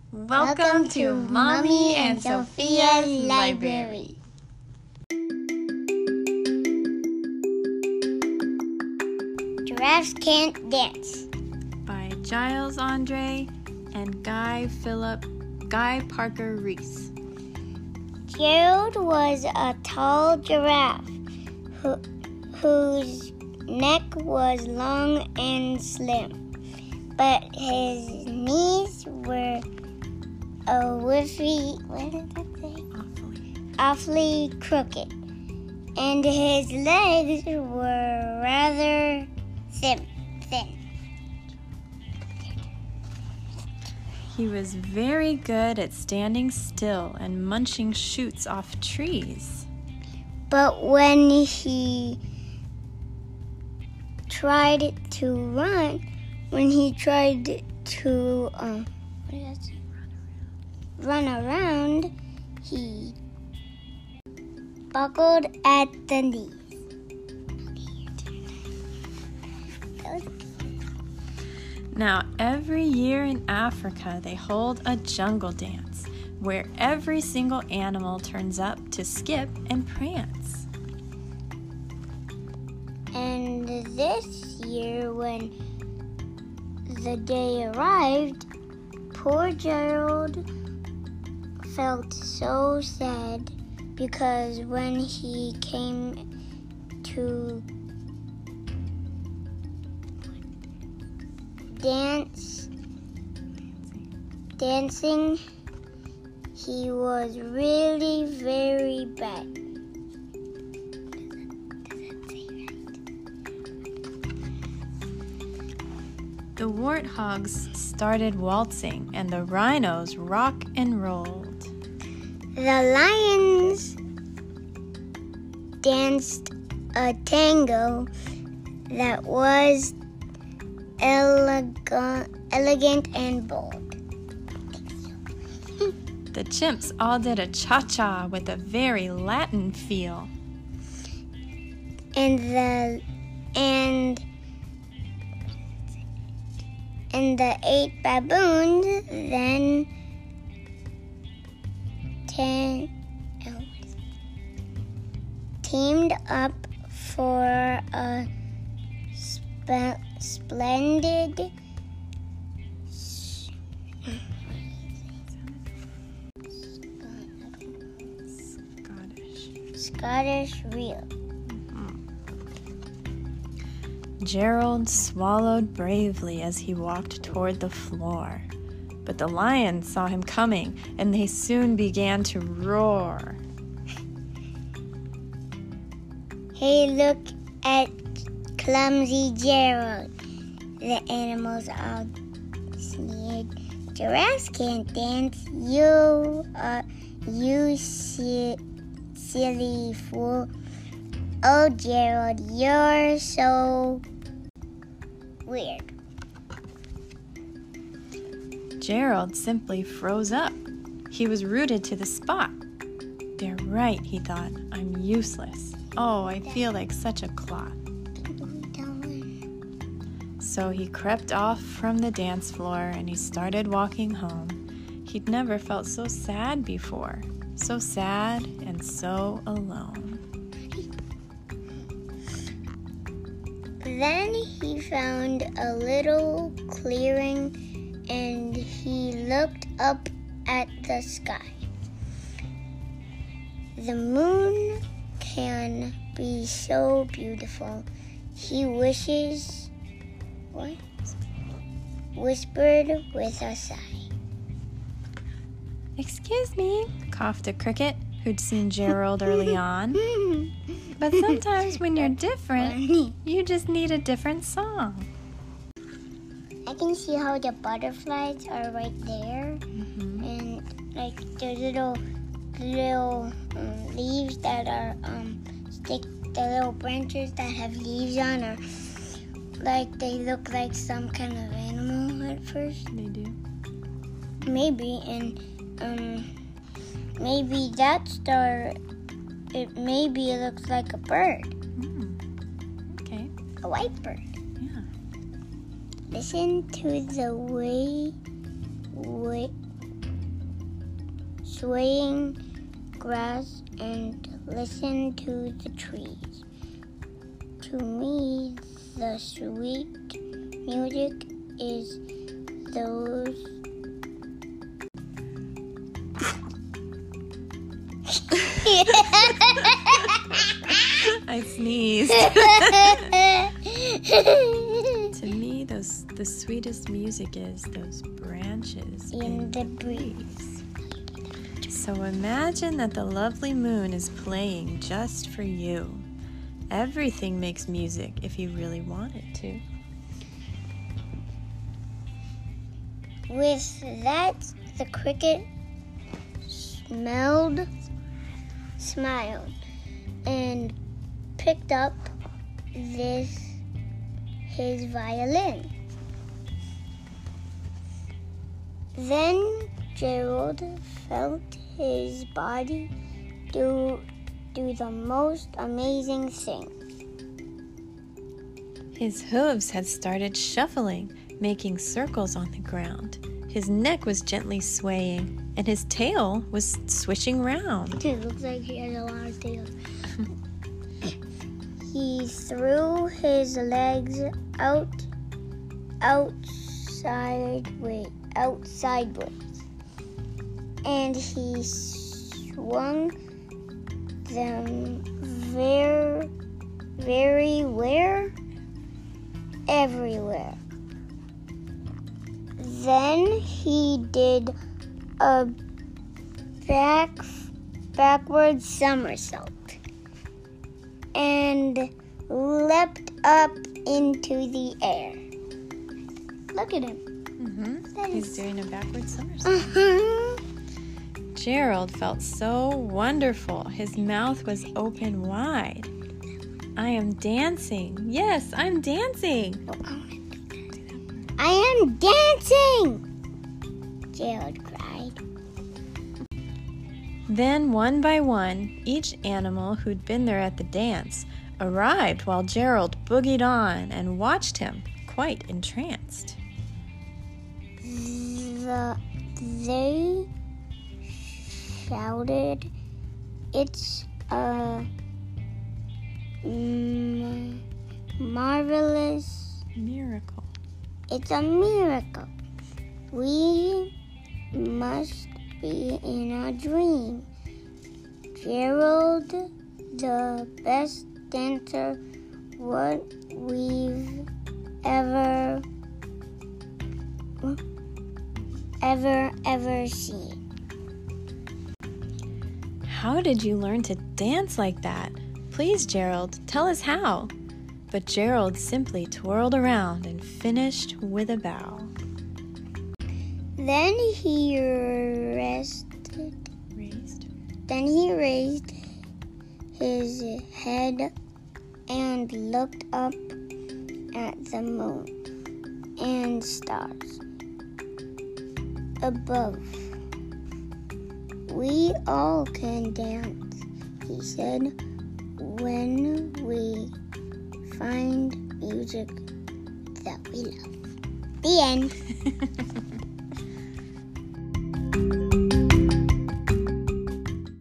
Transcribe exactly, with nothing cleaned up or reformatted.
Welcome to Mommy and Sophia's Library. Giraffes Can't Dance By Giles Andre and Guy Philip Guy Parker Reese. Gerald was a tall giraffe who, whose neck was long and slim, but his knees were a whiffy, what did that say? Awfully. Awfully crooked, and his legs were rather thin. thin. He was very good at standing still and munching shoots off trees. But when he tried to run, when he tried to um, what did that say? run around, he buckled at the knees. Now, every year in Africa, they hold a jungle dance where every single animal turns up to skip and prance. And this year, when the day arrived, poor Gerald felt so sad because when he came to dance, dancing, he was really very bad. The warthogs started waltzing and the rhinos rock and rolled. The lions danced a tango that was elegant, elegant and bold. The chimps all did a cha-cha with a very Latin feel. And the and and the eight baboons then ten, oh, teamed up for a sp- splendid Scottish. Scottish reel. Gerald swallowed bravely as he walked toward the floor. But the lions saw him coming, and they soon began to roar. Hey, look at clumsy Gerald, the animals all sneered. Giraffes can't dance, you, uh, you si- silly fool. Oh, Gerald, you're so weird. Gerald simply froze up. He was rooted to the spot. They're right, he thought. I'm useless. Oh, I feel like such a clot. So he crept off from the dance floor and he started walking home. He'd never felt so sad before. So sad and so alone. Then he found a little clearing and he looked up at the sky. The moon can be so beautiful. He wishes, what? Whispered with a sigh. Excuse me, coughed a cricket who'd seen Gerald early on. But sometimes when you're different, you just need a different song. I can see how the butterflies are right there. Mm-hmm. And like the little little um, leaves that are um stick the little branches that have leaves on are like they look like some kind of animal at first. They do. Maybe, and um maybe that star, it maybe it looks like a bird. Mm. Okay. A white bird. Yeah. Listen to the way, way swaying grass and listen to the trees. To me, the sweet music is those I sneezed. To me, those the sweetest music is those branches in the breeze. So imagine that the lovely moon is playing just for you. Everything makes music if you really want it to. With that, the cricket smelled, smiled, and picked up this his violin. Then Gerald felt his body do do the most amazing thing. His hooves had started shuffling, making circles on the ground. His neck was gently swaying, and his tail was swishing round. It looks like he has a lot of tails. He threw his legs out, outside way, outside ways, and he swung them very, very where? Everywhere. Then he did a back, backward somersault and leapt up into the air. Look at him. Mm-hmm. He's is... doing a backward somersault. Uh-huh. Gerald felt so wonderful. His mouth was open wide. I am dancing. Yes, I'm dancing. I am dancing, Gerald cried. Then, one by one, each animal who'd been there at the dance arrived while Gerald boogied on and watched him, quite entranced. The, they shouted, "It's a mm, marvelous miracle. It's a miracle. We must be in a dream. Gerald, the best dancer what we've ever, ever, ever seen." How did you learn to dance like that? Please, Gerald, tell us how. But Gerald simply twirled around and finished with a bow. Then he rested. Raised. Then he raised his head and looked up at the moon and stars above. "We all can dance," he said, "when we find music that we love." The end.